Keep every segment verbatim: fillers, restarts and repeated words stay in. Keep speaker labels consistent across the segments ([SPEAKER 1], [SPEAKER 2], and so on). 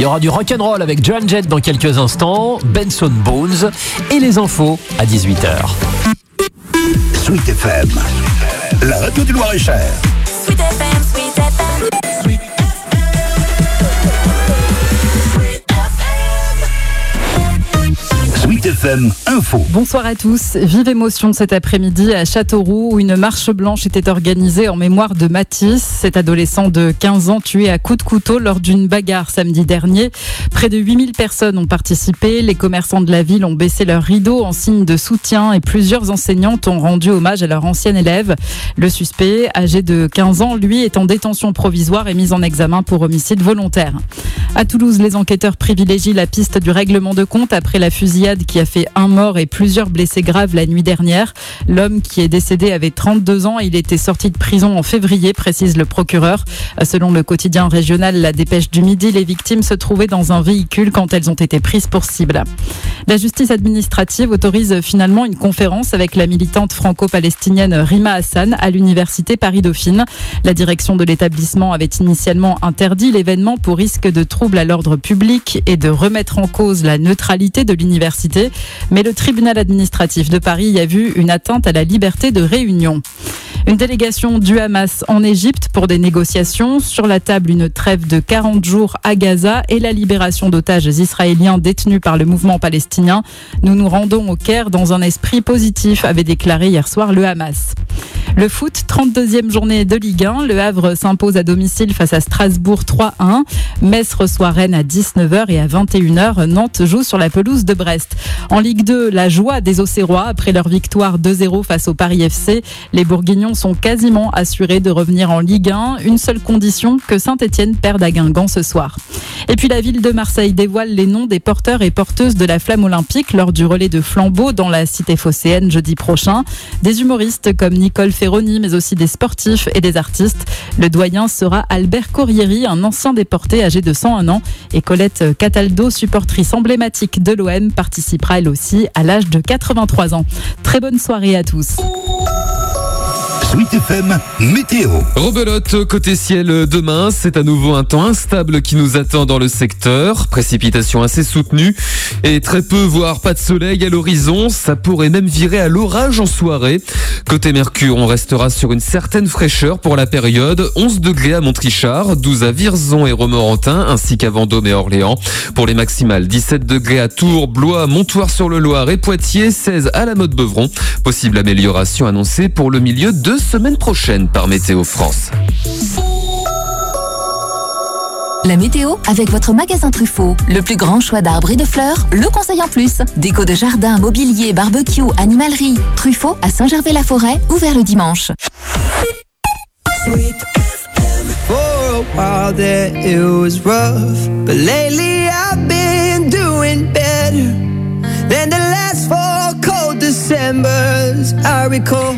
[SPEAKER 1] y aura du rock'n'roll avec Joan Jett dans quelques instants, Benson Bones et les infos à dix-huit heures.
[SPEAKER 2] Sweet F M, la radio du Loir-et-Cher.
[SPEAKER 3] Sweet F M, Sweet F M. Sweet
[SPEAKER 2] Sweet F M Info.
[SPEAKER 4] Bonsoir à tous. Vive émotion cet après-midi à Châteauroux où une marche blanche était organisée en mémoire de Mathis, cet adolescent de quinze ans tué à coups de couteau lors d'une bagarre samedi dernier. Près de huit mille personnes ont participé. Les commerçants de la ville ont baissé leurs rideaux en signe de soutien et plusieurs enseignantes ont rendu hommage à leur ancien élève. Le suspect, âgé de quinze ans, lui est en détention provisoire et mis en examen pour homicide volontaire. À Toulouse, les enquêteurs privilégient la piste du règlement de compte après la fusillade qui a fait un mort et plusieurs blessés graves la nuit dernière. L'homme qui est décédé avait trente-deux ans et il était sorti de prison en février, précise le procureur. Selon le quotidien régional La Dépêche du Midi, les victimes se trouvaient dans un véhicule quand elles ont été prises pour cible. La justice administrative autorise finalement une conférence avec la militante franco-palestinienne Rima Hassan à l'université Paris-Dauphine. La direction de l'établissement avait initialement interdit l'événement pour risque de trouble à l'ordre public et de remettre en cause la neutralité de l'université. Mais le tribunal administratif de Paris y a vu une atteinte à la liberté de réunion. Une délégation du Hamas en Égypte pour des négociations. Sur la table, une trêve de quarante jours à Gaza et la libération d'otages israéliens détenus par le mouvement palestinien. Nous nous rendons au Caire dans un esprit positif, avait déclaré hier soir le Hamas. Le foot, trente-deuxième journée de Ligue un. Le Havre s'impose à domicile face à Strasbourg trois à un. Metz reçoit Rennes à dix-neuf heures et à vingt et une heures, Nantes joue sur la pelouse de Brest. En Ligue deux, la joie des Auxerrois après leur victoire deux zéro face au Paris F C. Les Bourguignons sont quasiment assurés de revenir en Ligue un. Une seule condition, que Saint-Etienne perde à Guingamp ce soir. Et puis la ville de Marseille dévoile les noms des porteurs et porteuses de la flamme olympique lors du relais de flambeau dans la cité phocéenne jeudi prochain. Des humoristes comme Nicole Ferroni, mais aussi des sportifs et des artistes. Le doyen sera Albert Corrieri, un ancien déporté âgé de cent un ans. Et Colette Cataldo, supportrice emblématique de l'O M, participera elle aussi à l'âge de quatre-vingt-trois ans. Très bonne soirée à tous.
[SPEAKER 2] Sweet F M Météo.
[SPEAKER 5] Rebelote, côté ciel demain, c'est à nouveau un temps instable qui nous attend dans le secteur. Précipitations assez soutenues et très peu, voire pas de soleil à l'horizon. Ça pourrait même virer à l'orage en soirée. Côté Mercure, on restera sur une certaine fraîcheur pour la période. onze degrés à Montrichard, douze à Vierzon et Romorantin, ainsi qu'à Vendôme et Orléans. Pour les maximales, dix-sept degrés à Tours, Blois, Montoire-sur-le-Loir et Poitiers, seize à la Motte-Beuvron. Possible amélioration annoncée pour le milieu de semaine prochaine par Météo France.
[SPEAKER 3] La météo avec votre magasin Truffaut. Le plus grand choix d'arbres et de fleurs, le conseil en plus. Déco de jardin, mobilier, barbecue, animalerie. Truffaut à Saint-Gervais-la-Forêt, ouvert le dimanche.
[SPEAKER 6] For a while there it was rough, but lately I've been doing better than the last four cold Decembers I recall.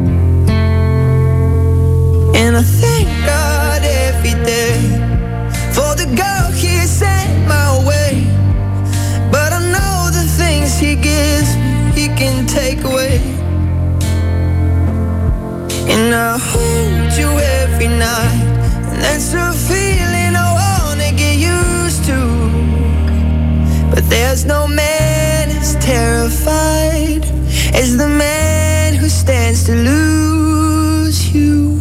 [SPEAKER 6] And I thank God every day for the girl He sent my way. But I know the things He gives me, He can take away. And I hold you every night, and that's a feeling I wanna get used to. But there's no man as terrified as the man who stands to lose you.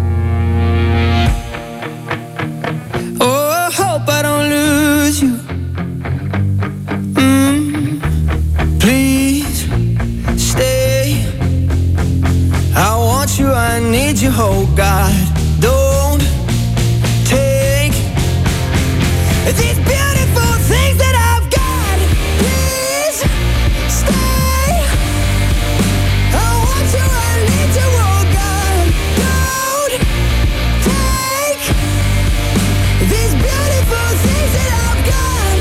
[SPEAKER 6] I don't lose you. Mm, please stay. I want you, I need you, oh God. Don't take these beautiful things that I've got. Please stay. I want you, I need you, oh God. Don't take these beautiful things that I've got.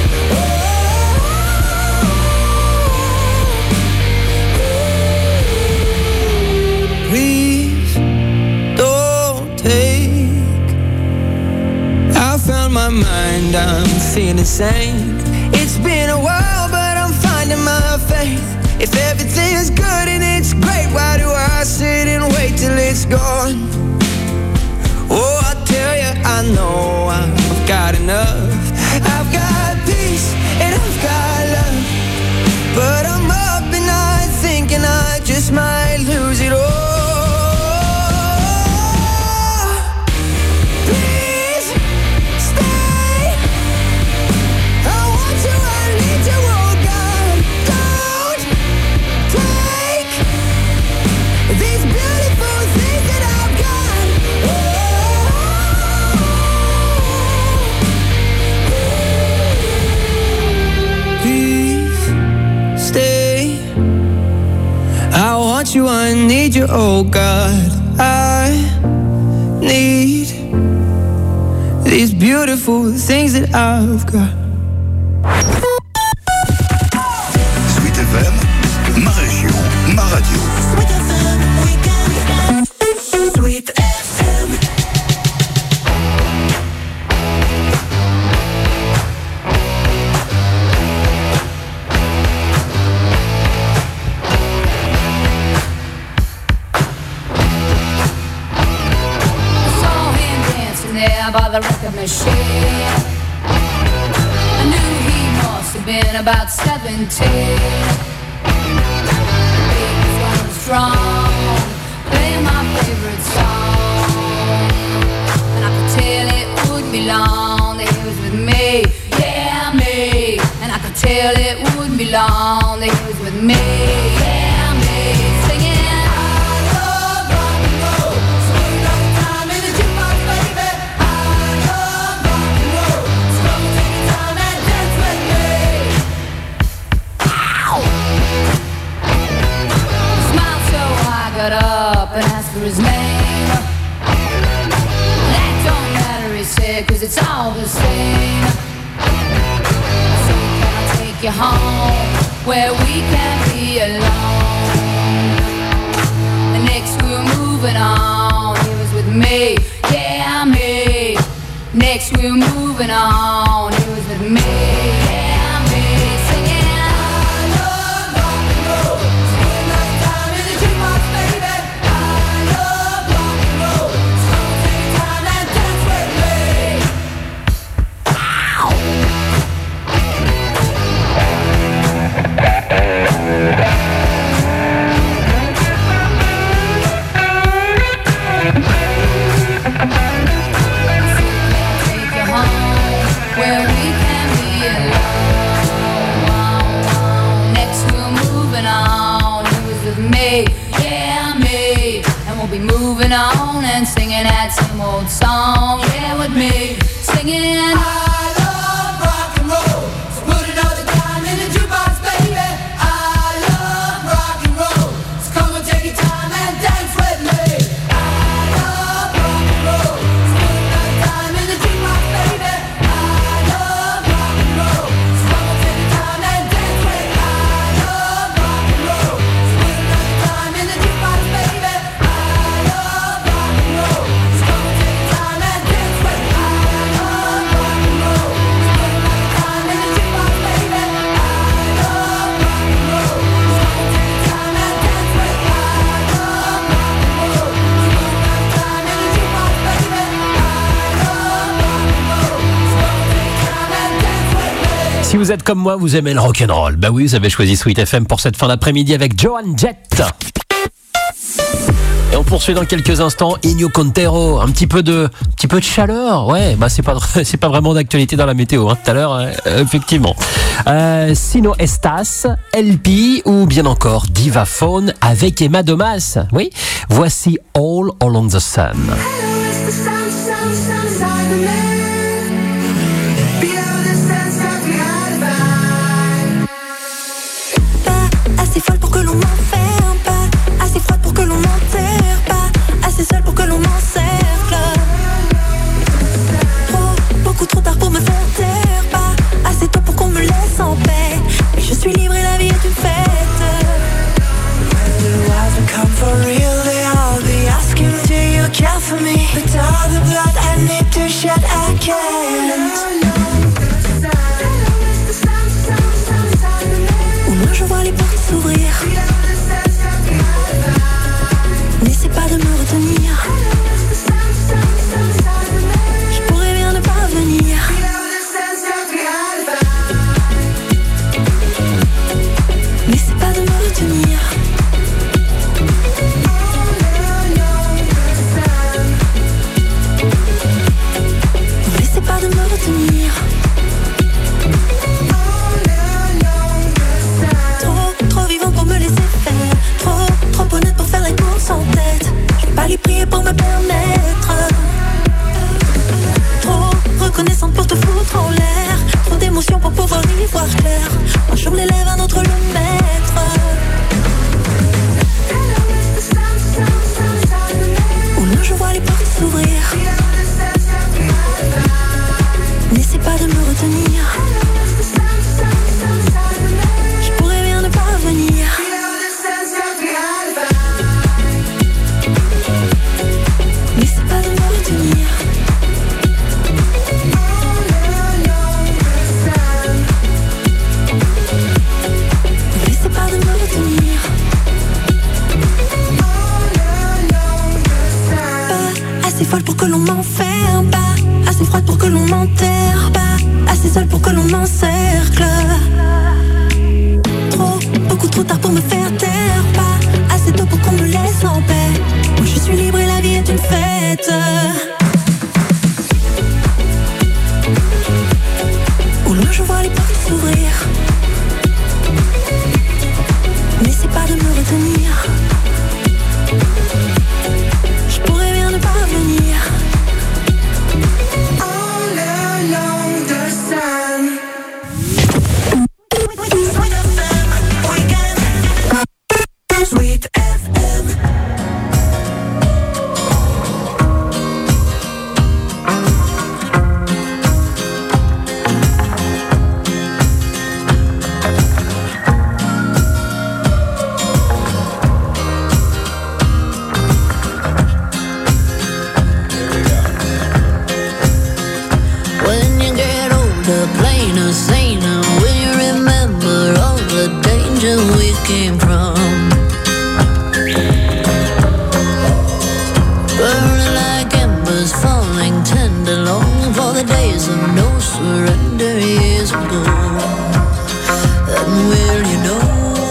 [SPEAKER 6] Oh, please don't take. I found my mind, I'm feeling sane. It's been a while, but I'm finding my faith. If everything is good and it's great, why do I sit and wait till it's gone? Oh, I tell you, I know I've got enough. I've got want you, I need you, oh God. I need these beautiful things that I've got.
[SPEAKER 2] Sweet F M, ma région, ma radio. Sweet F M, weekend. Sweet F M.
[SPEAKER 7] There by the record machine, I knew he must have been about seventeen. He was going strong, playing my favorite song, and I could tell it wouldn't be long that he was with me, yeah me. And I could tell it wouldn't be long that he was with me, yeah me. Singing. Got up and asked for his name. That don't matter, he said, cause it's all the same. So can I take you home where we can be alone? The next we were moving on, he was with me, yeah me. Next we were moving on, he was with me, yeah me. Singing moving on and singing that same old song, yeah, with me, singing I love rock and roll, so put another dime in the jukebox, baby. I love rock and roll, so come and take your time and dance with me. I love rock and roll, so put another dime in the jukebox, baby. I love rock and roll, so come and take your time and dance with me. I love rock and roll, so put another dime in the jukebox, baby.
[SPEAKER 1] Si vous êtes comme moi, vous aimez le rock'n'roll. Bah oui, vous avez choisi Sweet F M pour cette fin d'après-midi avec Joan Jett. Et on poursuit dans quelques instants Ennio Contero, un petit peu de, un petit peu de chaleur, ouais, bah c'est pas, c'est pas vraiment d'actualité dans la météo, hein, tout à l'heure, hein, effectivement. Euh, Sino Estas, L P ou bien encore Divaphone avec Emma Domas. Oui, voici All Along the Sun.
[SPEAKER 8] Assez folle pour que l'on m'enferme, pas assez froide pour que l'on m'enterre, pas assez seule pour que l'on m'encercle. Trop, beaucoup trop tard pour me faire taire, pas assez tôt pour qu'on me laisse en paix. Mais je suis libre et la vie est une fête. When the wild come for real, they all be asking, do you care for me?
[SPEAKER 9] came from. Burning like embers, falling tender, longing for the days of no surrender years ago. And will you know?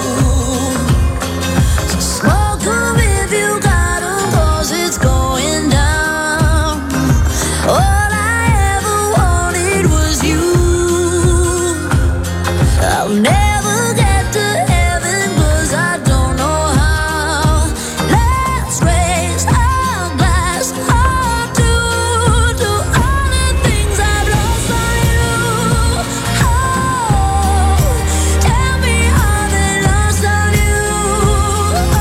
[SPEAKER 9] So smoke 'em if you got 'em, 'cause it's going down. All I ever wanted was you. I'll never get to heaven 'cause I don't know how. Let's raise our glass hard to, to all the things I've lost on you. Oh, tell me how they lost on you. Oh,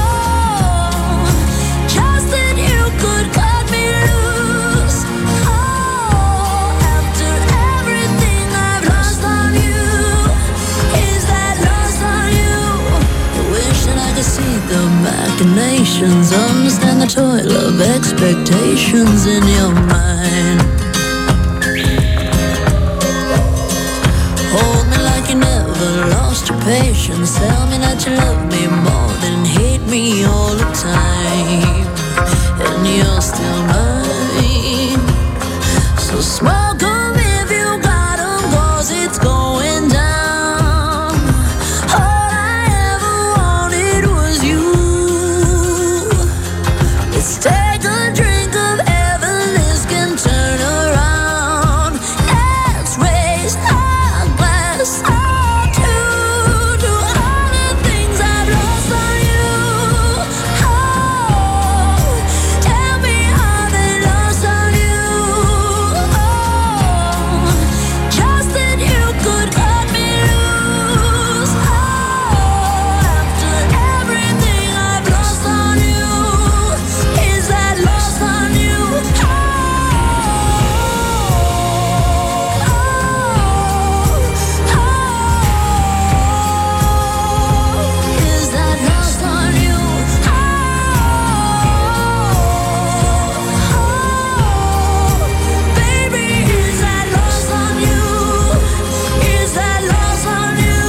[SPEAKER 9] just that you could cut me loose. Oh, after everything I've lost on you. Is that lost on you? I wish that I could see the machinations, understand the toil of expectations in your mind. Hold me like you never lost your patience. Tell me that you love me more than hate me all the time. And you're still mine. So smoke 'em if you got 'em, 'cause it's going down. All I ever wanted was you. Let's take a drink of heaven, this can turn around. Let's raise our glass hard to, to all the things I've lost on you. Oh, tell me how they lost on you. Oh, just that you could cut me loose. Oh, after everything I've lost on you. Is that lost on you? Oh, oh, oh, is that lost on you? Oh, oh, baby, is that lost on you? Is that lost on you?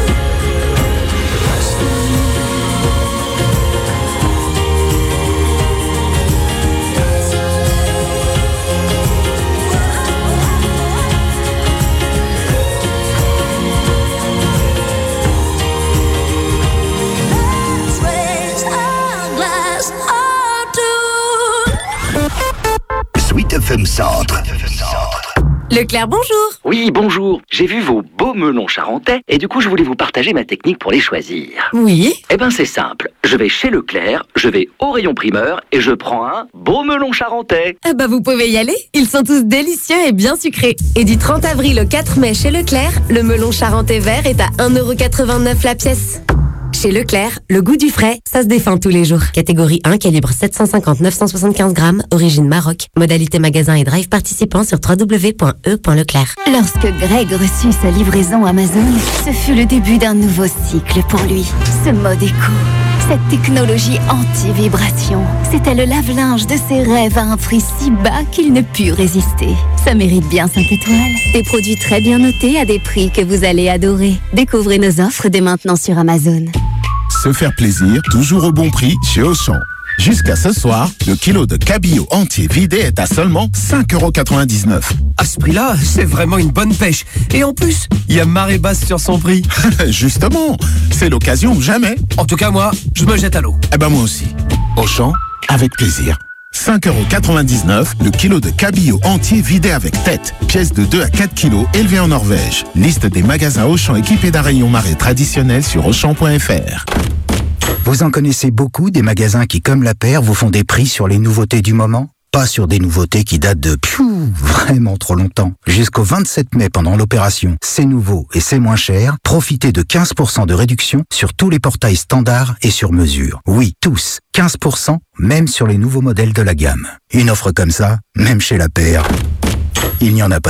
[SPEAKER 9] Let's raise our glass hard to.
[SPEAKER 2] Sweet F M Centre.
[SPEAKER 10] Leclerc, bonjour.
[SPEAKER 11] Oui, bonjour. J'ai vu vos beaux melons charentais et du coup, je voulais vous partager ma technique pour les choisir.
[SPEAKER 10] Oui.
[SPEAKER 11] Eh ben, c'est simple. Je vais chez Leclerc, je vais au rayon primeur et je prends un beau melon charentais.
[SPEAKER 10] Ah bah vous pouvez y aller. Ils sont tous délicieux et bien sucrés. Et du trente avril au quatre mai chez Leclerc, le melon charentais vert est à un euro quatre-vingt-neuf la pièce. Chez Leclerc, le goût du frais, ça se défend tous les jours. Catégorie un, calibre sept cent cinquante à neuf cent soixante-quinze grammes, origine Maroc. Modalité magasin et drive participant sur w w w point e point leclerc.
[SPEAKER 3] Lorsque Greg reçut sa livraison Amazon, ce fut le début d'un nouveau cycle pour lui. Ce mode éco, cette technologie anti-vibration, c'était le lave-linge de ses rêves à un prix si bas qu'il ne put résister. Ça mérite bien cinq étoiles. Des produits très bien notés à des prix que vous allez adorer. Découvrez nos offres dès maintenant sur Amazon.
[SPEAKER 12] Se faire plaisir, toujours au bon prix chez Auchan. Jusqu'à ce soir, le kilo de cabillaud entier vidé est à seulement cinq euros quatre-vingt-dix-neuf.
[SPEAKER 13] À ce prix-là, c'est vraiment une bonne pêche. Et en plus, il y a marée basse sur son prix.
[SPEAKER 12] Justement, c'est l'occasion ou jamais.
[SPEAKER 13] En tout cas, moi, je me jette à l'eau.
[SPEAKER 12] Eh ben moi aussi. Auchan, avec plaisir. cinq euros quatre-vingt-dix-neuf, le kilo de cabillaud entier vidé avec tête. Pièce de deux à quatre kilos élevée en Norvège. Liste des magasins Auchan équipés d'un rayon marée traditionnel sur auchan point f r.
[SPEAKER 14] Vous en connaissez beaucoup des magasins qui, comme la paire, vous font des prix sur les nouveautés du moment? Pas sur des nouveautés qui datent de piou, vraiment trop longtemps. Jusqu'au vingt-sept mai pendant l'opération C'est nouveau et c'est moins cher, profitez de quinze pour cent de réduction sur tous les portails standards et sur mesure. Oui, tous, quinze pour cent, même sur les nouveaux modèles de la gamme. Une offre comme ça, même chez la paire, il n'y en a pas deux.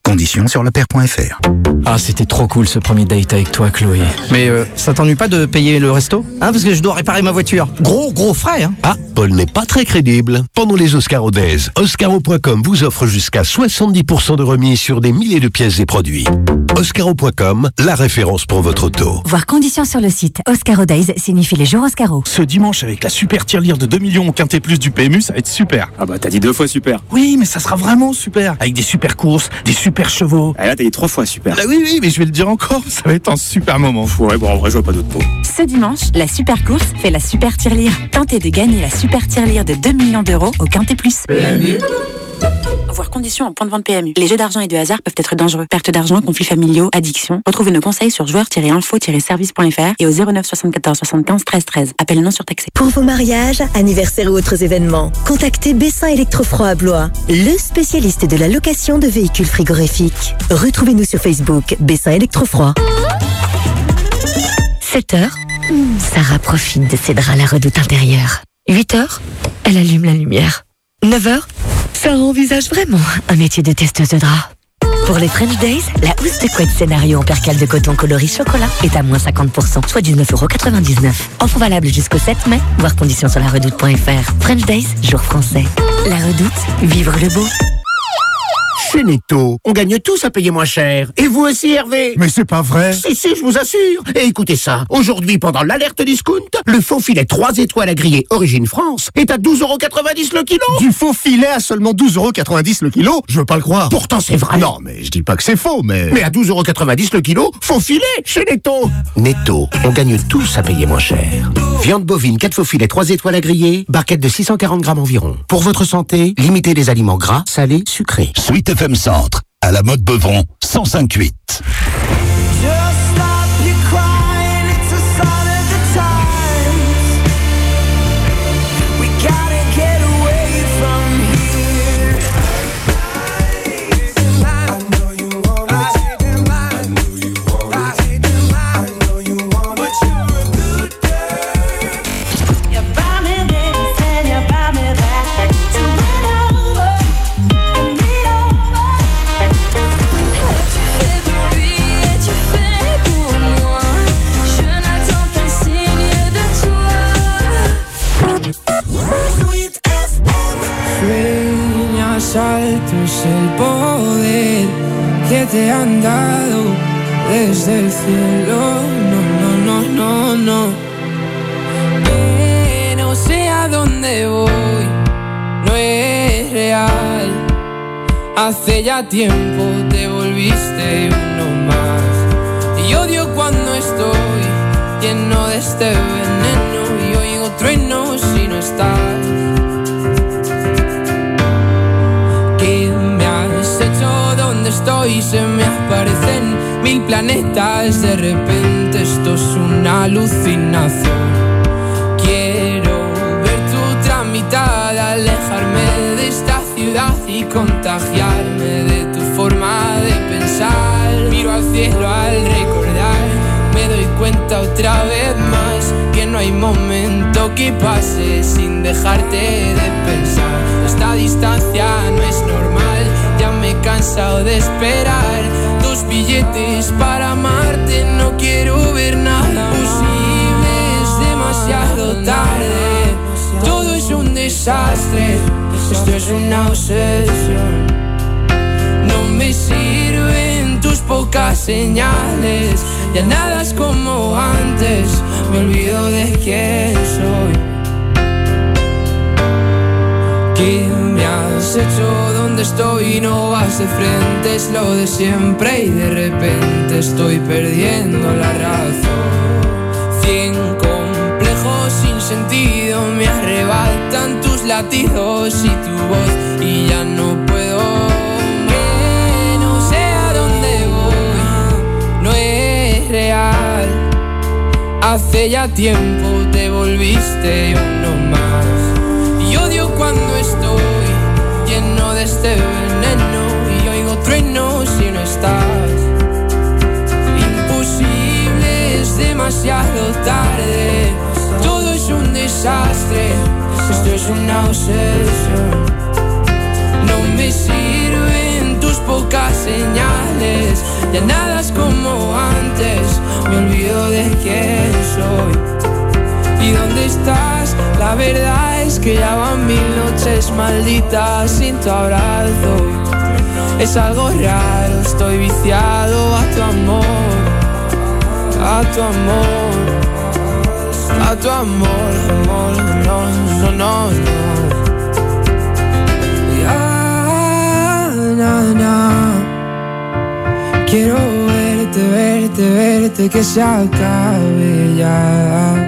[SPEAKER 14] Conditions sur leclerc point f r.
[SPEAKER 1] Ah, c'était trop cool ce premier date avec toi, Chloé.
[SPEAKER 15] Mais euh, ça t'ennuie pas de payer le resto? Hein, parce que je dois réparer ma voiture. Gros, gros frais, hein.
[SPEAKER 16] Ah, Paul n'est pas très crédible. Pendant les Oscaro Days, Oscaro point com vous offre jusqu'à soixante-dix pour cent de remise sur des milliers de pièces et produits. Oscaro point com, la référence pour votre auto.
[SPEAKER 17] Voir conditions sur le site. Oscaro Days signifie les jours Oscaro.
[SPEAKER 12] Ce dimanche, avec la super tirelire de deux millions au Quintet Plus du P M U, ça va être super.
[SPEAKER 13] Ah bah t'as dit deux fois super.
[SPEAKER 12] Oui, mais ça sera vraiment super. Avec des super courses, des super chevaux.
[SPEAKER 13] Ah là t'as dit trois fois super.
[SPEAKER 12] Ah oui, oui, mais je vais le dire encore, ça va être un super moment.
[SPEAKER 13] Ouais, bon en vrai je vois pas d'autres mots.
[SPEAKER 17] Ce dimanche, la super course fait la super tirelire. Tentez de gagner la super tirelire de deux millions d'euros au Quintet Plus.
[SPEAKER 18] P M U. Voir conditions en point de vente P M U. Les jeux d'argent et de hasard peuvent être dangereux. Perte d'argent, conflits familiaux, addiction. Retrouvez nos conseils sur joueurs tiret info tiret service point f r et au zéro neuf soixante-quatorze soixante-quinze treize treize. Appel non surtaxé.
[SPEAKER 10] Pour vos mariages, anniversaires ou autres événements, contactez Bessin Électrofroid à Blois, le spécialiste de la location de véhicules frigorifiques. Retrouvez-nous sur Facebook, Bessin Électrofroid.
[SPEAKER 19] sept heures, Sarah profite de ses draps à la redoute intérieure. huit heures, elle allume la lumière. neuf heures, Sarah envisage vraiment un métier de testeuse de draps. Pour les French Days, la housse de couette scénario en percale de coton coloris chocolat est à moins cinquante pour cent, soit dix-neuf euros quatre-vingt-dix-neuf. Offre valable jusqu'au sept mai, voir conditions sur la redoute point f r. French Days, jour français. La redoute, vivre le beau.
[SPEAKER 20] Chez Netto, on gagne tous à payer moins cher. Et vous aussi, Hervé?
[SPEAKER 12] Mais c'est pas vrai.
[SPEAKER 20] Si, si, je vous assure. Et écoutez ça. Aujourd'hui, pendant l'alerte discount, le faux filet trois étoiles à griller Origine France est à douze euros quatre-vingt-dix le kilo.
[SPEAKER 12] Du faux filet à seulement douze euros quatre-vingt-dix le kilo? Je veux pas le croire.
[SPEAKER 20] Pourtant, c'est vrai.
[SPEAKER 12] Non, mais je dis pas que c'est faux, mais...
[SPEAKER 20] Mais à douze euros quatre-vingt-dix le kilo, faux filet chez Netto. Netto, on gagne tous à payer moins cher. Viande bovine, quatre faux filets, trois étoiles à griller, barquette de six cent quarante grammes environ. Pour votre santé, limitez les aliments gras, salés, sucrés.
[SPEAKER 2] Suite F M Centre, à la mode Beuvron, cent cinq virgule huit.
[SPEAKER 6] Altos el poder que te han dado desde el cielo. No, no, no, no, no. Que no sé a dónde voy, no es real. Hace ya tiempo te volviste uno más. Y odio cuando estoy lleno de este veneno y oigo truenos si no estás. Estoy, se me aparecen mil planetas. De repente esto es una alucinación. Quiero ver tu tramitada, alejarme de esta ciudad y contagiarme de tu forma de pensar. Miro al cielo al recordar, me doy cuenta otra vez más que no hay momento que pase sin dejarte de pensar. Esta distancia no es normal, ya me he cansado de esperar. Dos billetes para amarte, no quiero ver nada posible, es demasiado tarde. Todo es un desastre, esto es una obsesión. No me sirven tus pocas señales, ya nada es como antes, me olvido de quién soy. ¿Qué me has hecho? ¿Dónde estoy? No vas de frente, es lo de siempre y de repente estoy perdiendo la razón. Cien complejos sin sentido me arrebatan tus latidos y tu voz y ya no puedo. Que no sé a dónde voy, no es real. Hace ya tiempo te volviste uno más. Y odio cuando estoy lleno de este veneno y oigo truenos si no estás. Imposible, es demasiado tarde. Todo es un desastre, esto es una obsesión. No me sirven tus pocas pocas señales, ya nada es como antes, me olvido de quién soy. ¿Y dónde estás? La verdad es que ya van mil noches malditas sin tu abrazo. Es algo raro, estoy viciado a tu amor, a tu amor, a tu amor, amor, no, no, no, no. Ya, na, na. Quiero verte, verte, verte, que se acabe ya.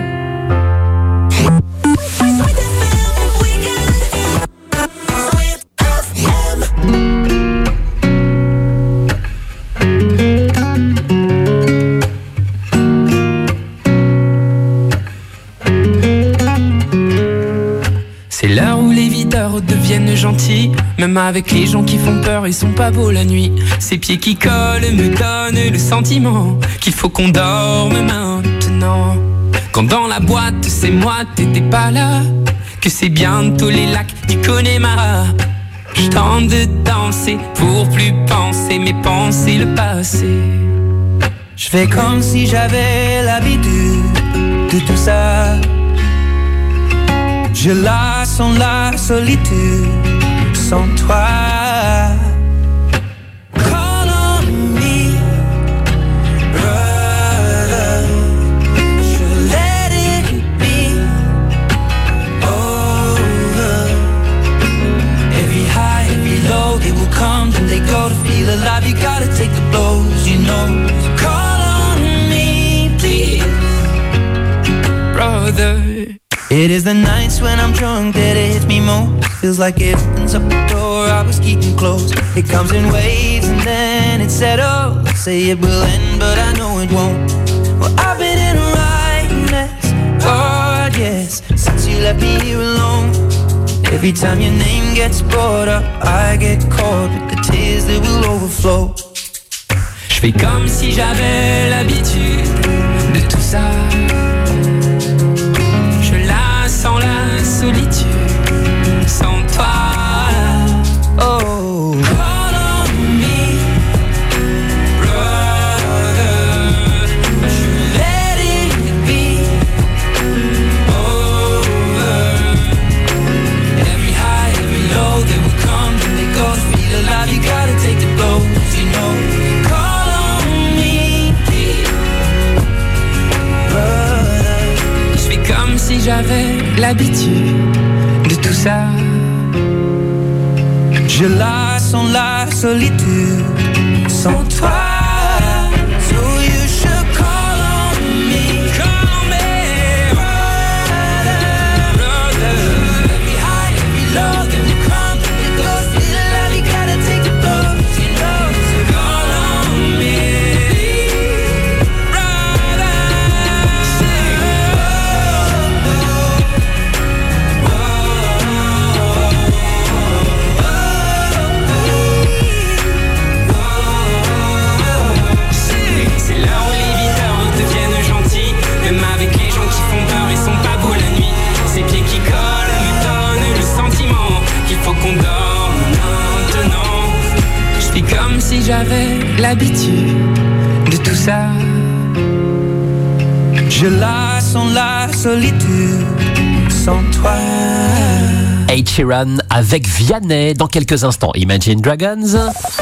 [SPEAKER 21] C'est l'heure où les videurs deviennent gentils, même avec les gens qui font peur, ils sont pas beaux la nuit. Ces pieds qui collent me donnent le sentiment qu'il faut qu'on dorme maintenant. Quand dans la boîte c'est moi, t'étais pas là, que c'est bientôt les lacs du Connemara. Je tente de danser pour plus penser, mais penser le passé.
[SPEAKER 6] Je fais comme si j'avais l'habitude de tout ça. Je la sens la solitude sans toi. Call on me, brother. Je let it be over. Every high, every low, they will come and they go. To feel alive, you gotta take the blows, you know. Call on me, please,
[SPEAKER 21] brother.
[SPEAKER 6] It is the nights when I'm drunk that it hits me most. Feels like it opens up the door I was keeping closed. It comes in waves and then it settles. Say it will end but I know it won't. Well, I've been in a right mess, God yes, since you left me here alone. Every time your name gets brought up, I get caught with the tears that will overflow.
[SPEAKER 21] Je fais comme si j'avais l'habitude de tout ça. Sans la solitude, sans toi.
[SPEAKER 6] Oh,
[SPEAKER 21] call on me, brother. Je let it be over. Every high, every low, they will come and they go. To feel alive, you gotta take the blows, you know. Call on me, brother. Je fais comme si j'avais l'habitude de tout ça.
[SPEAKER 6] Je la sens la solitude sans toi. So you should call on me,
[SPEAKER 21] call on me,
[SPEAKER 6] brother, brother. Every high, every low, then we come, it goes, feel alive, you gotta take the blows, you know. So call on me, brother.
[SPEAKER 21] Comme si j'avais l'habitude de tout ça.
[SPEAKER 6] Je la sens la solitude sans toi.
[SPEAKER 1] Ed Sheeran avec Vianney dans quelques instants. Imagine Dragons.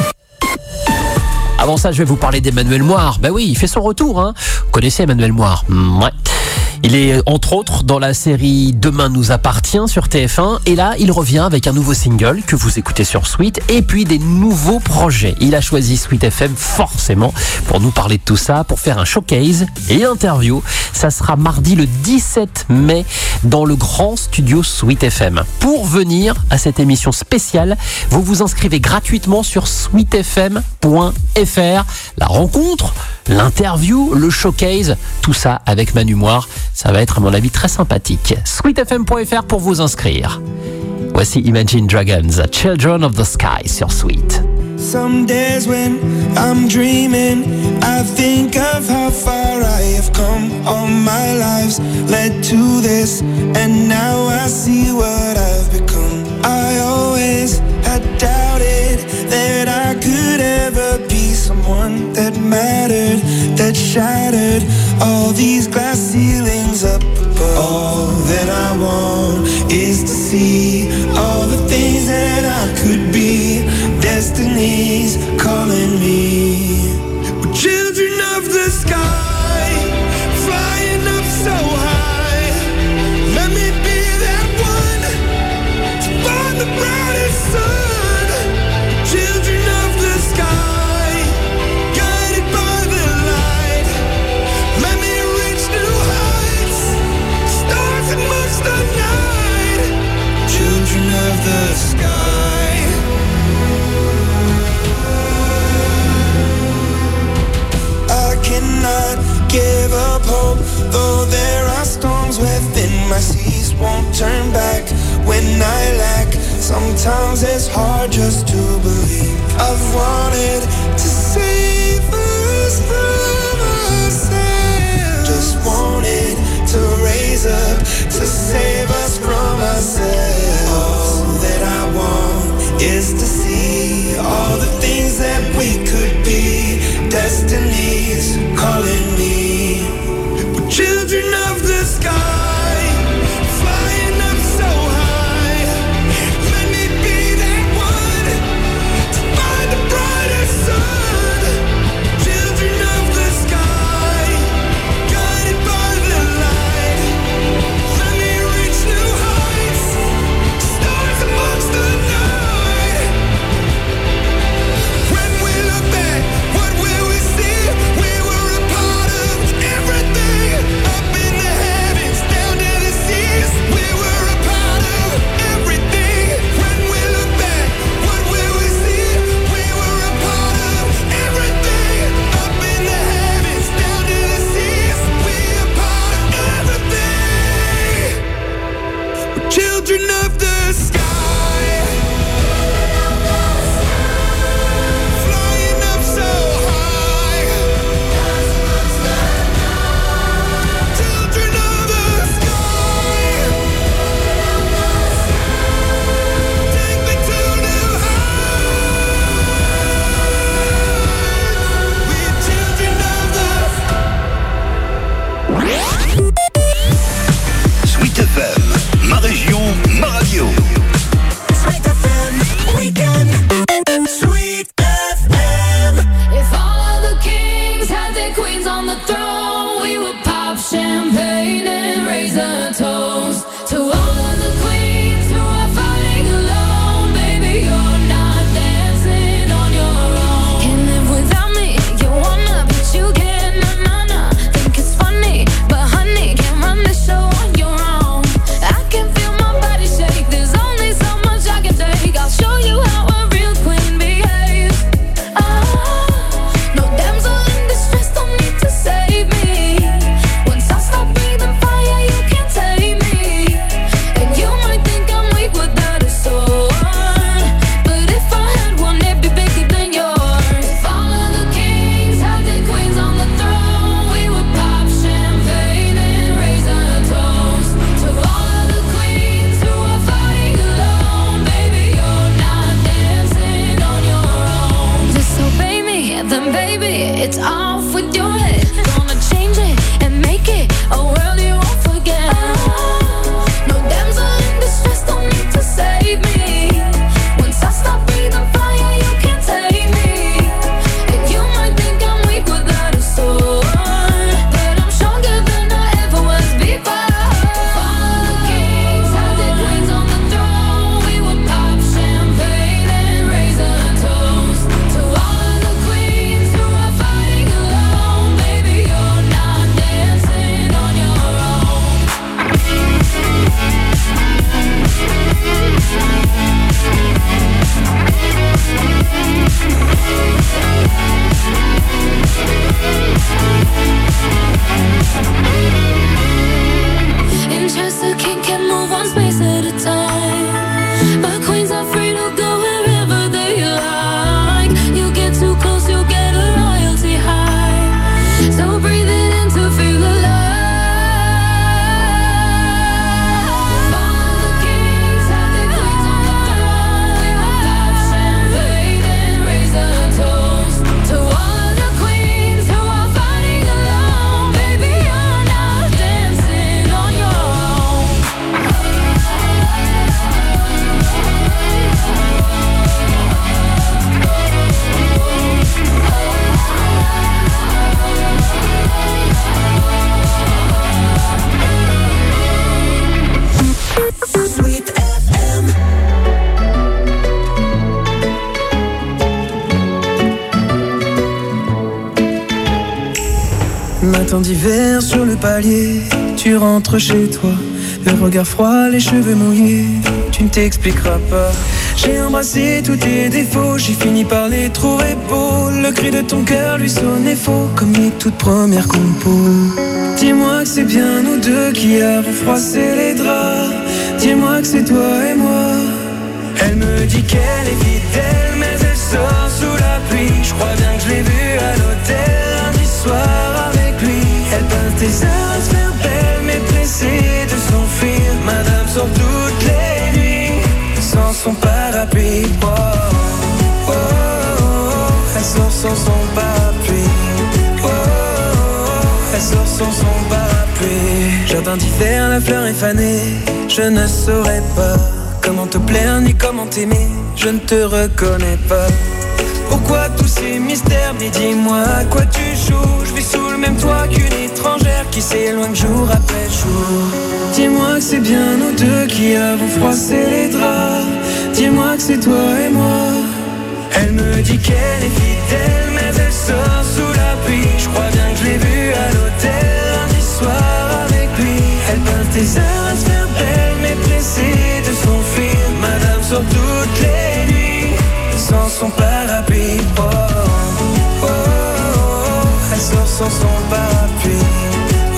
[SPEAKER 1] Avant ça, je vais vous parler d'Emmanuel Moir. Ben oui, il fait son retour. Hein. Vous connaissez Emmanuel Moir? mmh, Ouais. Il est entre autres dans la série Demain nous appartient sur T F un et là il revient avec un nouveau single que vous écoutez sur Sweet et puis des nouveaux projets. Il a choisi Sweet F M forcément pour nous parler de tout ça, pour faire un showcase et interview. Ça sera mardi le dix-sept mai dans le grand studio Sweet F M. Pour venir à cette émission spéciale, vous vous inscrivez gratuitement sur sweet f m point f r. La rencontre, l'interview, le showcase, tout ça avec Manu Moir. Ça va être à mon avis très sympathique. sweet f m point f r pour vous inscrire. Voici Imagine Dragons, Children of the Sky sur Sweet.
[SPEAKER 6] Some days when I'm dreaming, I think of how far I have come. All my lives led to this, and now I see what I've become. I always had doubted that I could ever mattered, that shattered all these glass ceilings up above. All that I want is to see all the things that I could be. Destiny's calling me. We're children of the sky, flying up so high. Let me be that one to find the brightest sun. Children of the sky, guided by the light. Let me reach new heights, stars amongst the night. Children of the sky. I cannot give up hope, though there are storms within. My seas won't turn back when I lack. Sometimes it's hard just to believe. I've wanted to save us from ourselves. Just wanted to raise up to save us from ourselves. All that I want is to see all the things that we could be. Destiny's calling me. We're children of the sky, flying up so high. Let me be that one to find the brightest sun. matin d'hiver sur le palier, tu rentres chez toi, le regard froid, les cheveux mouillés, tu ne t'expliqueras pas. J'ai embrassé tous tes défauts, j'ai fini par les trouver beaux. Le cri de ton cœur lui sonnait faux, comme les toutes premières compos. Dis-moi que c'est bien nous deux qui avons froissé les draps. Dis-moi que c'est toi et moi. Elle me dit qu'elle est fidèle, mais elle sort sous la pluie. Je crois bien que je l'ai vue à l'hôtel lundi soir avec lui. Elle peint tes heures à se faire belle, mais pressée de s'enfuir. Madame sort toutes les nuits sans son parapluie. Oh, oh, oh, oh. Elle sort sans son parapluie. Oh, oh, oh. Elle sort sans son parapluie. Jardin d'hiver, la fleur est fanée. Je ne saurais pas comment te plaire ni comment t'aimer. Je ne te reconnais pas. Pourquoi tous ces mystères? Mais dis-moi à quoi tu joues. Je vis sous le même toit qu'une étrangère qui s'éloigne jour après jour. Dis-moi que c'est bien nous deux qui avons froissé les draps. Dis-moi que c'est toi et moi. Elle me dit qu'elle est fidèle, mais elle sort sous la pluie. Je crois bien que je l'ai vue à l'hôtel lundi soir avec lui. Elle peint tes heures à se faire belle, mais pressée de s'enfuir. Madame sort toutes les nuits sans son parapluie. Oh, oh, oh, oh. Elle sort sans son parapluie. Oh, oh,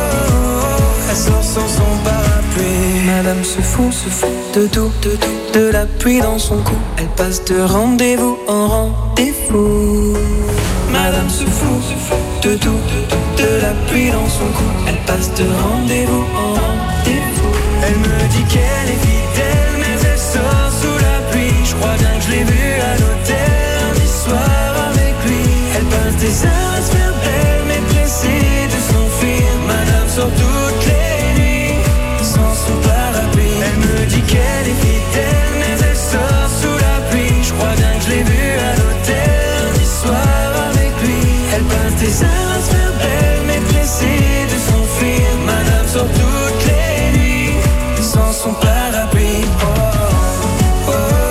[SPEAKER 6] oh. Elle sort sans son parapluie. Madame se fout, se fout de tout, de tout, de la pluie dans son cou. Elle passe de rendez-vous en rendez-vous. Madame se fout, se fout de tout, de tout, de la pluie dans son cou. Elle passe de rendez-vous en rendez-vous. Elle me dit qu'elle est fidèle, mais elle sort sous la pluie. Je crois bien que je l'ai vue à l'hôtel lundi soir avec lui. Elle passe des heures à se faire belle, mais pressée de s'enfuir. Madame sort toutes les nuits sans son parapluie. Elle me dit qu'elle est fidèle, mais elle sort sous la pluie. Je crois bien que je l'ai vue à l'hôtel lundi soir avec lui. Elle passe des heures à se faire belle, mais pressée de s'enfuir. Madame sort toutes les nuits sans son parapluie. Oh, oh, oh,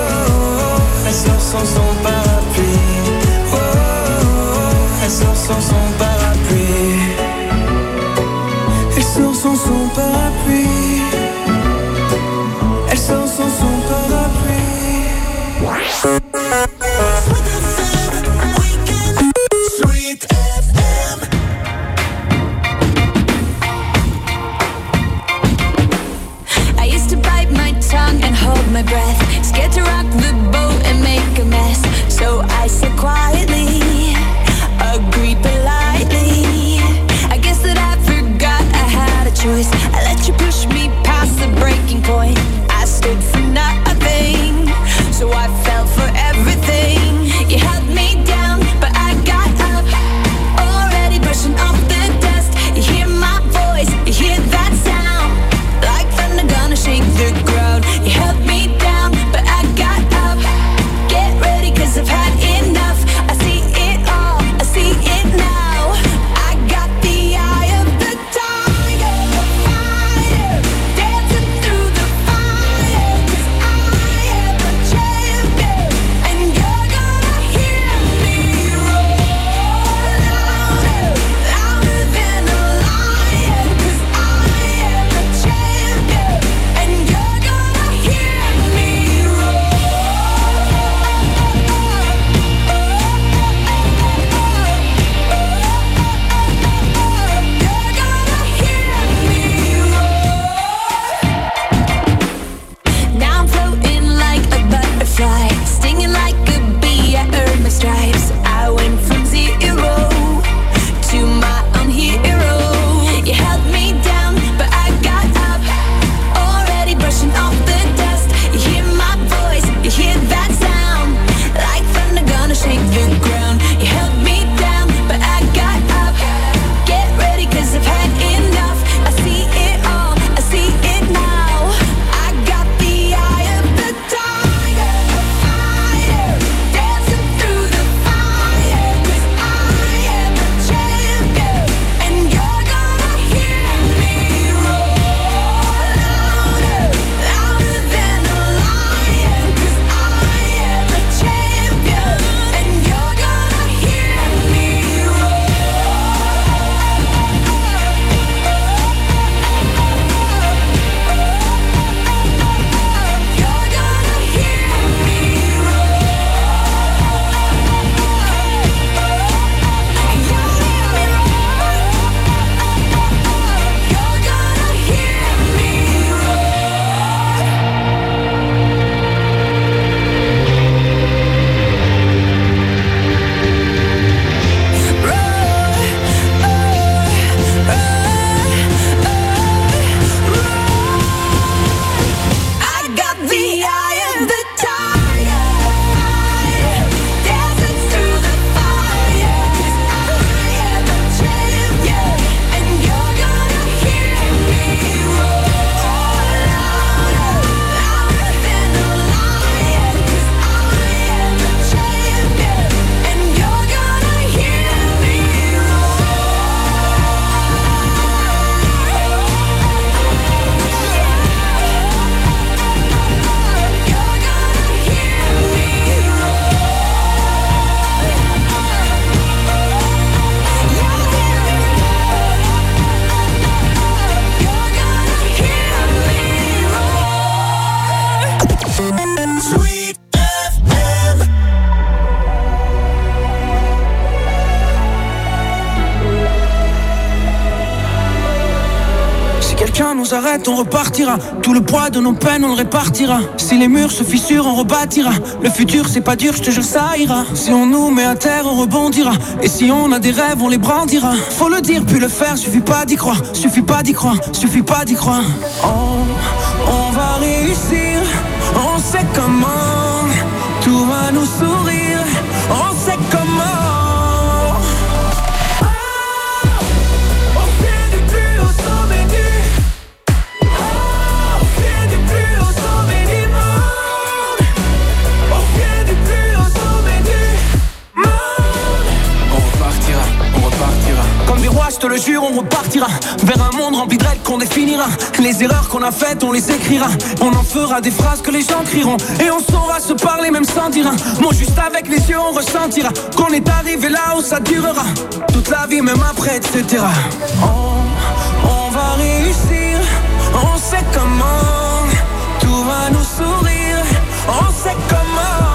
[SPEAKER 6] oh. Elle sort sans son parapluie. Oh, oh, oh. Elle sort sans son parapluie. Elle sort sans son parapluie. Elle sort sans son parapluie.
[SPEAKER 2] Sweet F M.
[SPEAKER 9] I used to bite my tongue and hold my breath, scared to rock the boat and make a mess. So I said quietly, agreed politely. I guess that I forgot I had a choice. I let you push me past the breaking point. I stood for nothing, so I fell for everything. You held me down, but I got up, already brushing off the dust. You hear my voice, you hear that sound, like thunder gonna shake the ground. You held me down, but I got up. Get ready, cause I've had enough. I see it all, I see it now. I got the eye of the tiger, the
[SPEAKER 6] Si quelqu'un nous arrête, on repartira. Tout le poids de nos peines, on le répartira. Si les murs se fissurent, on rebâtira. Le futur, c'est pas dur, je te jure, ça ira. Si on nous met à terre, on rebondira. Et si on a des rêves, on les brandira. Faut le dire, puis le faire, suffit pas d'y croire. Suffit pas d'y croire, suffit pas d'y croire. On, on va réussir, on sait comment. Tout va nous sourire, on sait comment. Je te le jure, on repartira vers un monde rempli de règles qu'on définira. Les erreurs qu'on a faites, on les écrira. On en fera des phrases que les gens crieront. Et on saura se parler même sans dire un mot. Juste avec les yeux, on ressentira qu'on est arrivé là où ça durera toute la vie, même après, et cetera. On, on va réussir, on sait comment. Tout va nous sourire, on sait comment.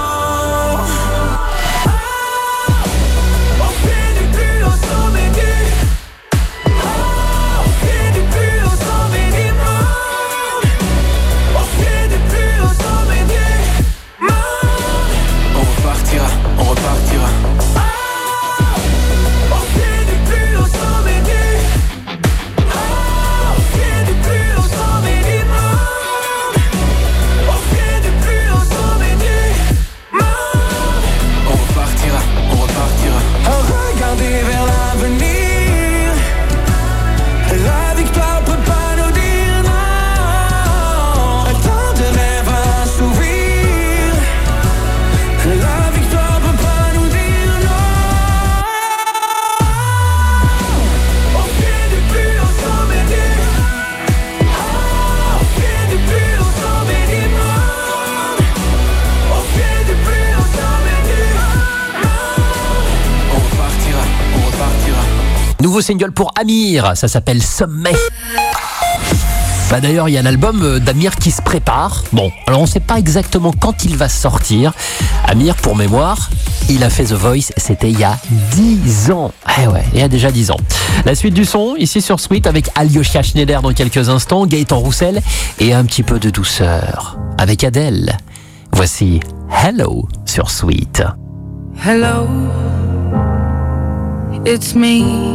[SPEAKER 1] Nouveau single pour Amir, ça s'appelle Sommet. Bah d'ailleurs, il y a un album d'Amir qui se prépare. Bon, alors on sait pas exactement quand il va sortir. Amir, pour mémoire, il a fait The Voice, c'était il y a dix ans. Eh ouais, il y a déjà dix ans. La suite du son, ici sur Sweet, avec Alyosha Schneider dans quelques instants, Gaëtan Roussel et un petit peu de douceur avec Adèle. Voici Hello sur Sweet.
[SPEAKER 21] Hello, it's me.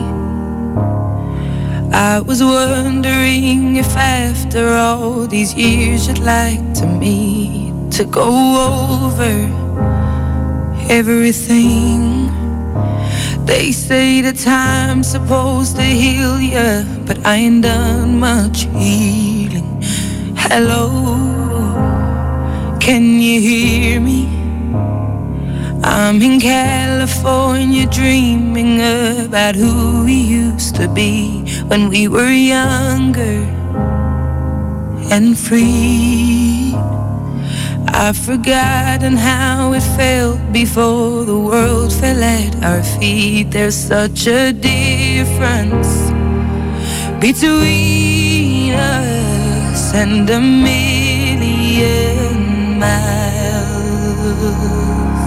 [SPEAKER 21] I was wondering if after all these years you'd like to meet to go over everything. They say the time's supposed to heal ya, but I ain't done much healing. Hello, can you hear me? I'm in California dreaming about who we used to be when we were younger and free. I've forgotten how it felt before the world fell at our feet. There's such a difference between us and a million miles.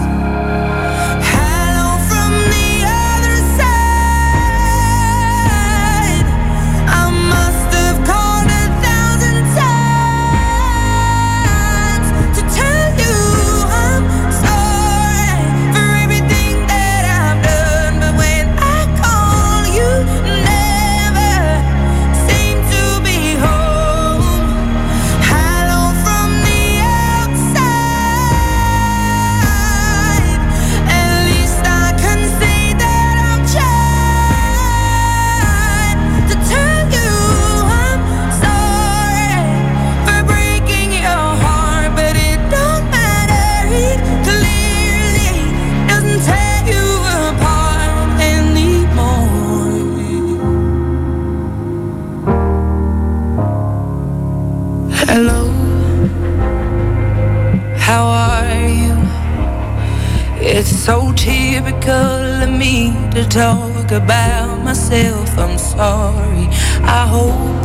[SPEAKER 21] So typical of me to talk about myself. I'm sorry. I hope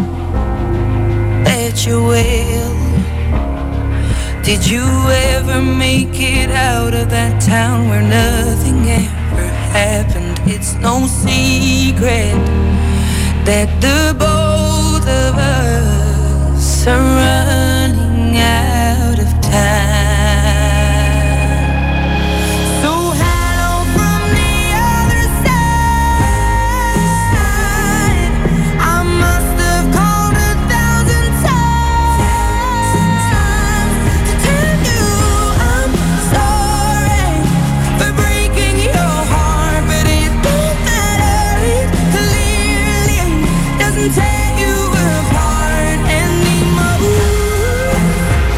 [SPEAKER 21] that you're well. Did you ever make it out of that town where nothing ever happened? It's no secret that the boat
[SPEAKER 6] most of us are running out of time. Take you apart anymore.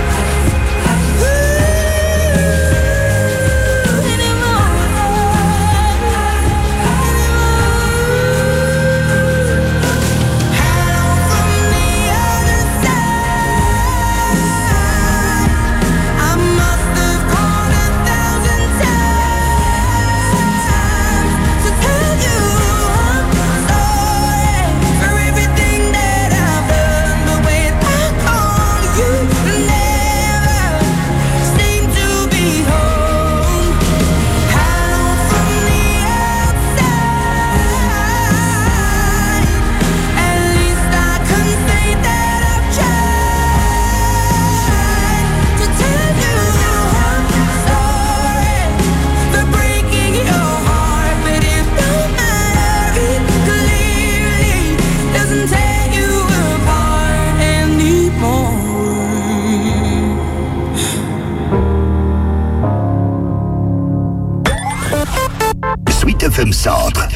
[SPEAKER 20] F M Centre.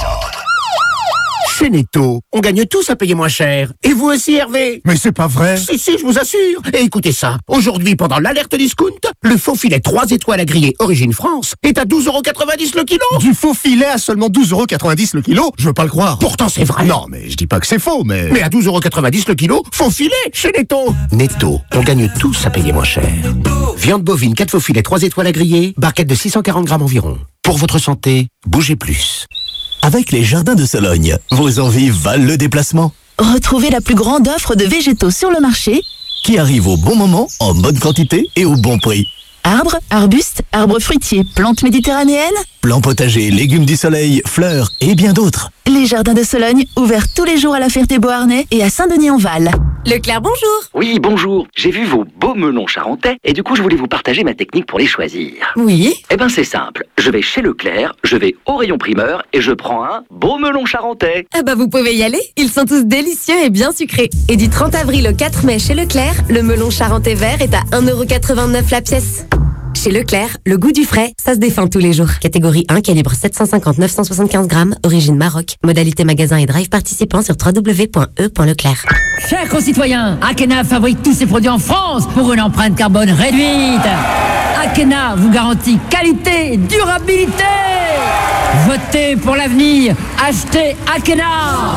[SPEAKER 20] Chez Netto, on gagne tous à payer moins cher. Et vous aussi, Hervé?
[SPEAKER 12] Mais c'est pas vrai.
[SPEAKER 20] Si, si, je vous assure. Et écoutez ça. Aujourd'hui, pendant l'alerte discount, le faux filet trois étoiles à griller Origine France est à douze euros quatre-vingt-dix le kilo.
[SPEAKER 12] Du faux filet à seulement douze euros quatre-vingt-dix le kilo? Je veux pas le croire.
[SPEAKER 20] Pourtant, c'est vrai.
[SPEAKER 12] Non, mais je dis pas que c'est faux, mais...
[SPEAKER 20] Mais à douze euros quatre-vingt-dix le kilo, faux filet chez Netto. Netto, on gagne tous à payer moins cher. Viande bovine, quatre faux filets, trois étoiles à griller, barquette de six cent quarante grammes environ. Pour votre santé, bougez plus.
[SPEAKER 4] Avec les Jardins de Sologne, vos envies valent le déplacement.
[SPEAKER 22] Retrouvez la plus grande offre de végétaux sur le marché,
[SPEAKER 4] qui arrive au bon moment, en bonne quantité et au bon prix.
[SPEAKER 22] Arbres, arbustes, arbres fruitiers, plantes méditerranéennes,
[SPEAKER 4] plants potagers, légumes du soleil, fleurs et bien d'autres.
[SPEAKER 22] Les Jardins de Sologne, ouverts tous les jours à la Ferté-Beauharnais et à Saint-Denis-en-Val.
[SPEAKER 10] Leclerc, bonjour.
[SPEAKER 11] Oui, bonjour. J'ai vu vos beaux melons charentais et du coup, je voulais vous partager ma technique pour les choisir.
[SPEAKER 10] Oui.
[SPEAKER 11] Eh ben, c'est simple. Je vais chez Leclerc, je vais au rayon primeur et je prends un beau melon charentais.
[SPEAKER 10] Ah bah, vous pouvez y aller. Ils sont tous délicieux et bien sucrés. Et du trente avril au quatre mai chez Leclerc, le melon charentais vert est à un euro quatre-vingt-neuf la pièce. Chez Leclerc, le goût du frais, ça se défend tous les jours. Catégorie un, calibre sept cent cinquante à neuf cent soixante-quinze grammes, origine Maroc. Modalité magasin et drive participant sur w w w point e point leclerc.
[SPEAKER 23] Chers concitoyens, Akena fabrique tous ses produits en France pour une empreinte carbone réduite. Akena vous garantit qualité et durabilité. Votez pour l'avenir, achetez Akena.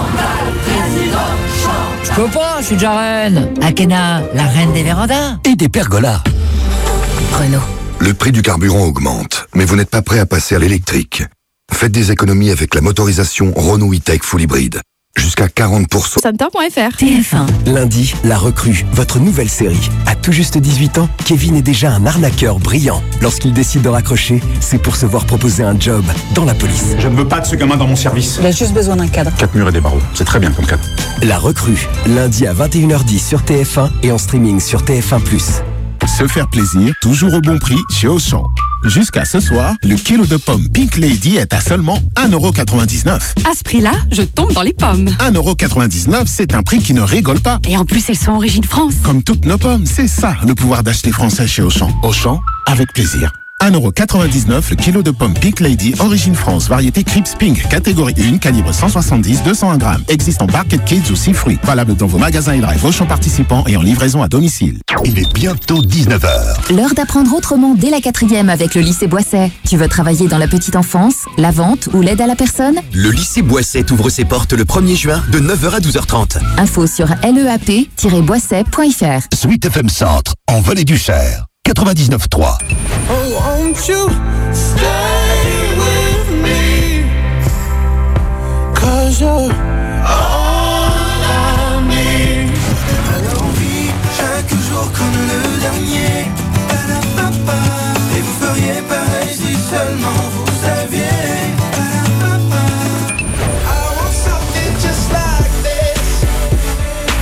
[SPEAKER 23] Je peux pas, je suis déjà reine. Akena, la reine des vérandas.
[SPEAKER 4] Et des pergolas.
[SPEAKER 23] Renault.
[SPEAKER 24] Le prix du carburant augmente, mais vous n'êtes pas prêt à passer à l'électrique. Faites des économies avec la motorisation Renault E-Tech Full Hybrid. Jusqu'à quarante pour cent.
[SPEAKER 10] Center point F R.
[SPEAKER 22] T F un.
[SPEAKER 4] Lundi, La Recrue, votre nouvelle série. À tout juste dix-huit ans, Kevin est déjà un arnaqueur brillant. Lorsqu'il décide de raccrocher, c'est pour se voir proposer un job dans la police.
[SPEAKER 25] Je ne veux pas de ce gamin dans mon service.
[SPEAKER 22] Il a juste besoin d'un cadre.
[SPEAKER 25] Quatre murs et des barreaux, c'est très bien comme cadre.
[SPEAKER 4] La Recrue, lundi à vingt et une heures dix sur T F un et en streaming sur T F un plus.
[SPEAKER 12] Se faire plaisir, toujours au bon prix chez Auchan. Jusqu'à ce soir, le kilo de pommes Pink Lady est à seulement un euro quatre-vingt-dix-neuf.
[SPEAKER 10] À ce prix-là, je tombe dans les pommes.
[SPEAKER 12] un euro quatre-vingt-dix-neuf, c'est un prix qui ne rigole pas.
[SPEAKER 10] Et en plus, elles sont origine France.
[SPEAKER 12] Comme toutes nos pommes, c'est ça le pouvoir d'acheter français chez Auchan. Auchan, avec plaisir. un euro quatre-vingt-dix-neuf le kilo de pommes Pink Lady, origine France, variété Crips Pink, catégorie un, calibre cent soixante-dix à deux cent un grammes. Existe en Barquette Kids ou six fruits. Valable dans vos magasins et drive Auchan participants et en livraison à domicile.
[SPEAKER 16] Il est bientôt dix-neuf heures.
[SPEAKER 3] L'heure d'apprendre autrement dès la quatrième avec le lycée Boisset. Tu veux travailler dans la petite enfance, la vente ou l'aide à la personne?
[SPEAKER 26] Le lycée Boisset ouvre ses portes le premier juin de neuf heures à douze heures trente.
[SPEAKER 3] Info sur leap tiret boisset point f r.
[SPEAKER 16] Sweet F M Centre, en Vallée du Cher, quatre-vingt-dix-neuf virgule trois.
[SPEAKER 6] Oh, won't you stay with me? 'Cause you're all I need. Alors oui, chaque jour comme le dernier. Pa-da-pa-pa. Et vous feriez pareil si seulement vous saviez. Pa-da-pa-pa. I want something just like this.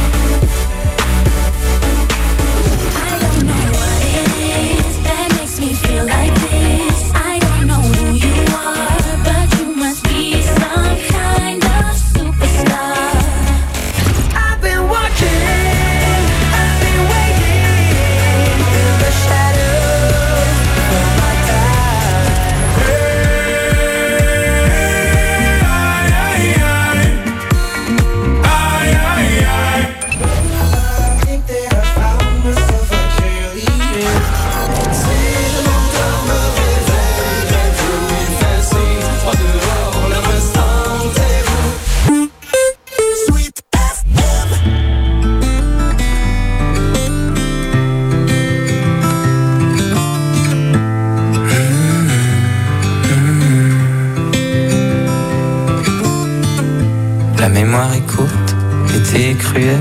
[SPEAKER 6] été cruel.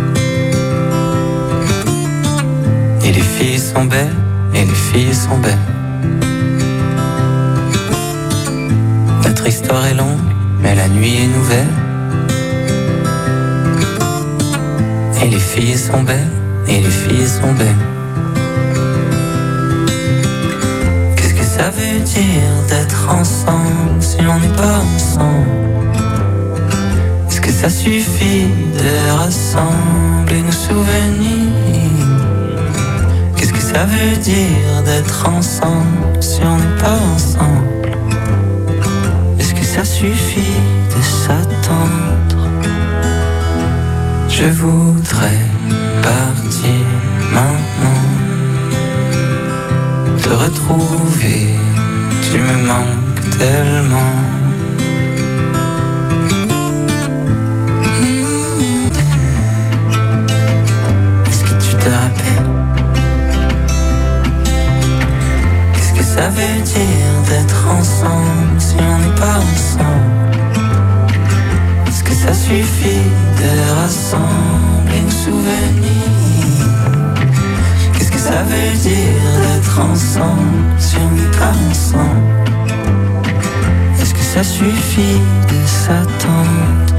[SPEAKER 6] Et les filles sont belles, et les filles sont belles. Notre histoire est longue, mais la nuit est nouvelle. Et les filles sont belles, et les filles sont belles. Qu'est-ce que ça veut dire d'être ensemble si on n'est pas ensemble? Est-ce que ça suffit de rassembler nos souvenirs? Qu'est-ce que ça veut dire d'être ensemble si on n'est pas ensemble? Est-ce que ça suffit de s'attendre? Je voudrais partir maintenant, te retrouver, tu me manques tellement. Est-ce que tu te rappelles? Qu'est-ce que ça veut dire d'être ensemble si on n'est pas ensemble? Est-ce que ça suffit de rassembler nos souvenirs? Qu'est-ce que ça veut dire d'être ensemble si on n'est pas ensemble? Est-ce que ça suffit de s'attendre?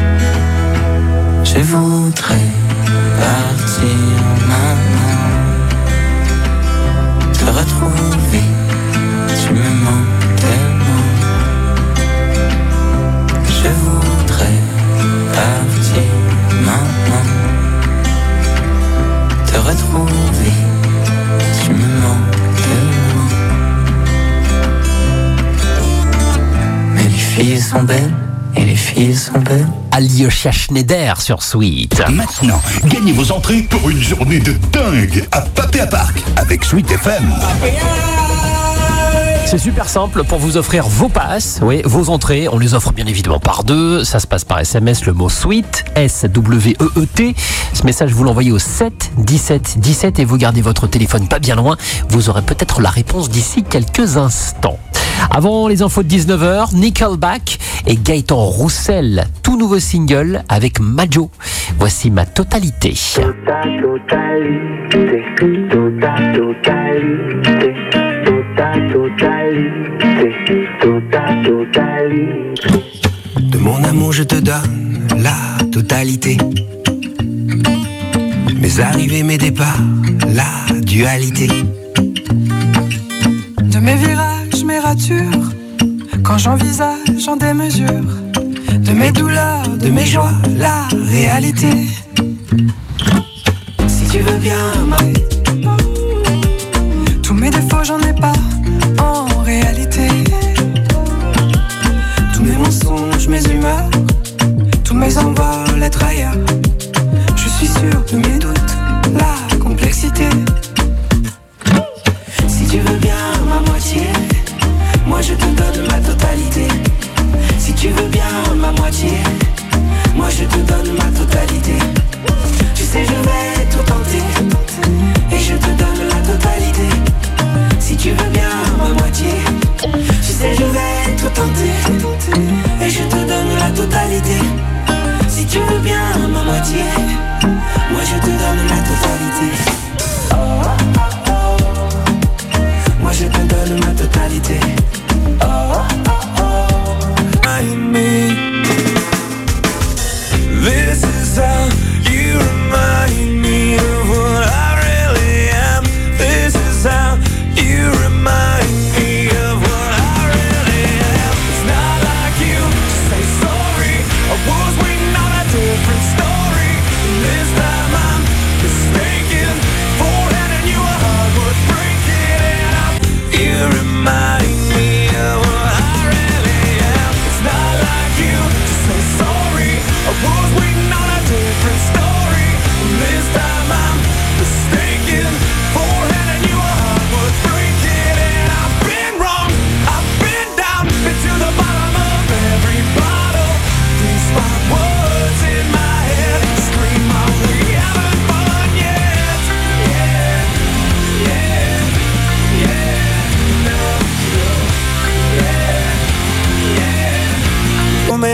[SPEAKER 6] Je voudrais partir maintenant, te retrouver, tu me manques tellement. Je voudrais partir maintenant, te retrouver, tu me manques tellement. Mais les filles sont belles, et les filles sont belles.
[SPEAKER 1] Alyosha Schneider sur Sweet.
[SPEAKER 2] Maintenant, gagnez vos entrées pour une journée de dingue à Papéa Park avec Sweet F M.
[SPEAKER 1] C'est super simple pour vous offrir vos passes, oui, vos entrées. On les offre bien évidemment par deux. Ça se passe par S M S, le mot Sweet, S W E E T. Ce message, vous l'envoyez au sept dix-sept dix-sept et vous gardez votre téléphone pas bien loin. Vous aurez peut-être la réponse d'ici quelques instants. Avant les infos de dix-neuf heures, Nickelback et Gaëtan Roussel, tout nouveau single avec Majo. Voici Ma Totalité.
[SPEAKER 6] Tota totalité, tota totalité, tota totalité, tota totalité.
[SPEAKER 5] De mon amour je te donne la totalité. Mes arrivées, mes départs, la dualité.
[SPEAKER 7] De mes virages, mes ratures, quand j'envisage en démesure, de mes douleurs, de mes joies, la réalité.
[SPEAKER 5] Si tu veux bien, ma...
[SPEAKER 7] tous mes défauts, j'en ai pas en réalité.
[SPEAKER 5] Tous mes mensonges, mes humeurs,
[SPEAKER 7] tous mes envols, être ailleurs.
[SPEAKER 5] Je suis sûr de mes doutes, la complexité. Si tu veux bien ma moitié, moi je te donne ma totalité. Si tu veux bien ma moitié, moi je te donne ma totalité. Tu sais je vais tout tenter, et je te donne la totalité. Si tu veux bien ma moitié, tu sais je vais tout tenter, et je te donne la totalité. Si tu veux bien ma moitié, moi je te donne la totalité. Oh, oh, oh, oh. Moi je te donne ma totalité. Oh, oh, oh.
[SPEAKER 7] I mean, this is how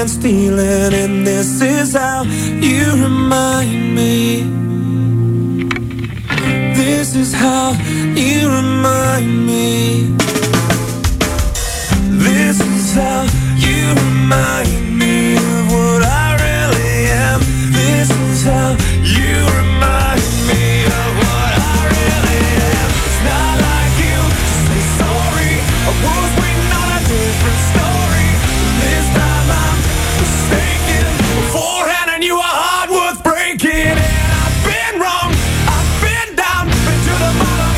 [SPEAKER 6] and stealing, and this is how you remind me. This is how you remind me. This is how you remind me.